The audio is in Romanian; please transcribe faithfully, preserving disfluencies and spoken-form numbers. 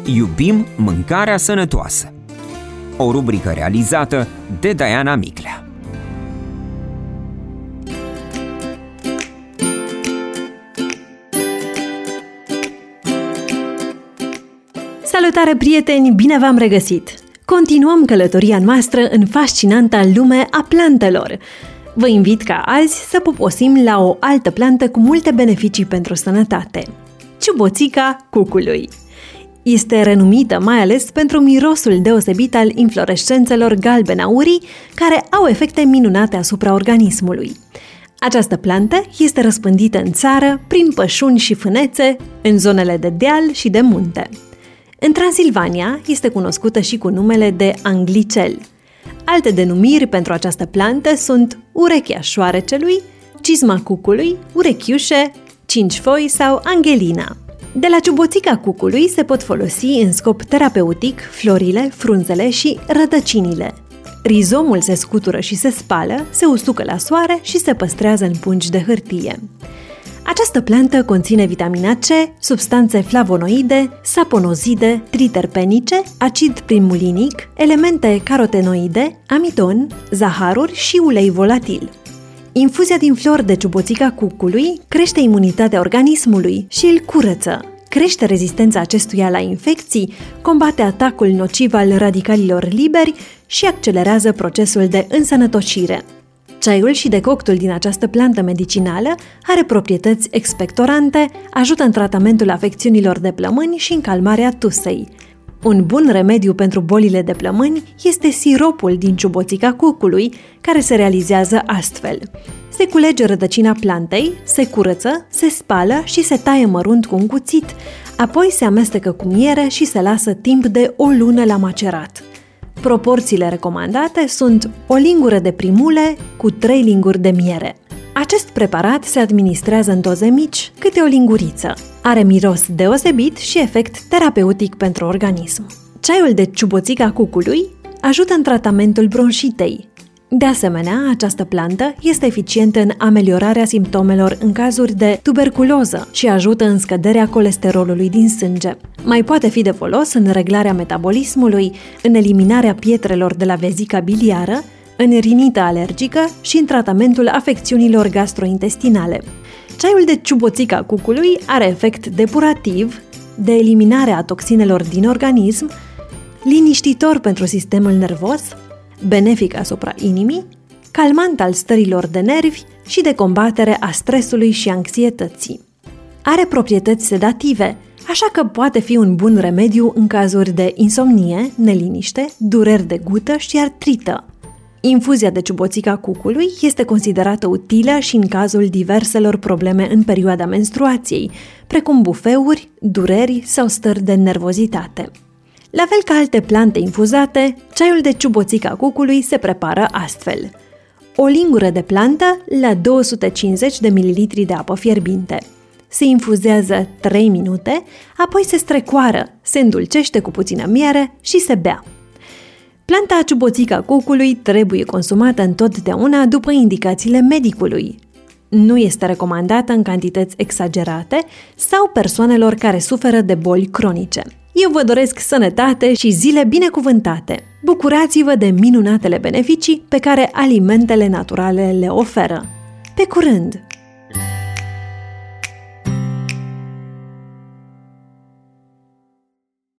Iubim mâncarea sănătoasă. O rubrică realizată de Diana Miclea. Salutare, prieteni! Bine v-am regăsit! Continuăm călătoria noastră în fascinanta lume a plantelor. Vă invit ca azi să poposim la o altă plantă cu multe beneficii pentru sănătate. Ciuboțica cucului. Este renumită mai ales pentru mirosul deosebit al inflorescențelor galben-aurii, care au efecte minunate asupra organismului. Această plantă este răspândită în țară, prin pășuni și fânețe, în zonele de deal și de munte. În Transilvania este cunoscută și cu numele de anglicel. Alte denumiri pentru această plantă sunt urechea șoarecelui, cizma cucului, urechiușe, cinci-foi sau angelina. De la ciuboțica cucului se pot folosi în scop terapeutic florile, frunzele și rădăcinile. Rizomul se scutură și se spală, se usucă la soare și se păstrează în pungi de hârtie. Această plantă conține vitamina C, substanțe flavonoide, saponozide, triterpenice, acid primulinic, elemente carotenoide, amidon, zaharuri și ulei volatil. Infuzia din flori de ciuboțica cucului crește imunitatea organismului și îl curăță, crește rezistența acestuia la infecții, combate atacul nociv al radicalilor liberi și accelerează procesul de însănătoșire. Ceaiul și decoctul din această plantă medicinală are proprietăți expectorante, ajută în tratamentul afecțiunilor de plămâni și în calmarea tusei. Un bun remediu pentru bolile de plămâni este siropul din ciuboțica cucului, care se realizează astfel. Se culege rădăcina plantei, se curăță, se spală și se taie mărunt cu un cuțit, apoi se amestecă cu miere și se lasă timp de o lună la macerat. Proporțiile recomandate sunt o lingură de primule cu trei linguri de miere. Acest preparat se administrează în doze mici, câte o linguriță. Are miros deosebit și efect terapeutic pentru organism. Ceaiul de ciuboțica cucului ajută în tratamentul bronșitei. De asemenea, această plantă este eficientă în ameliorarea simptomelor în cazuri de tuberculoză și ajută în scăderea colesterolului din sânge. Mai poate fi de folos în reglarea metabolismului, în eliminarea pietrelor de la vezica biliară, în rinită alergică și în tratamentul afecțiunilor gastrointestinale. Ceaiul de ciuboțica cucului are efect depurativ, de eliminare a toxinelor din organism, liniștitor pentru sistemul nervos, benefic asupra inimii, calmant al stărilor de nervi și de combatere a stresului și anxietății. Are proprietăți sedative, așa că poate fi un bun remediu în cazuri de insomnie, neliniște, dureri de gută și artrită. Infuzia de ciuboțica cucului este considerată utilă și în cazul diverselor probleme în perioada menstruației, precum bufeuri, dureri sau stări de nervozitate. La fel ca alte plante infuzate, ceaiul de ciuboțica cucului se prepară astfel. O lingură de plantă la două sute cincizeci de mililitri de apă fierbinte. Se infuzează trei minute, apoi se strecoară, se îndulcește cu puțină miere și se bea. Planta ciuboțica cucului trebuie consumată întotdeauna după indicațiile medicului. Nu este recomandată în cantități exagerate sau persoanelor care suferă de boli cronice. Eu vă doresc sănătate și zile binecuvântate! Bucurați-vă de minunatele beneficii pe care alimentele naturale le oferă! Pe curând!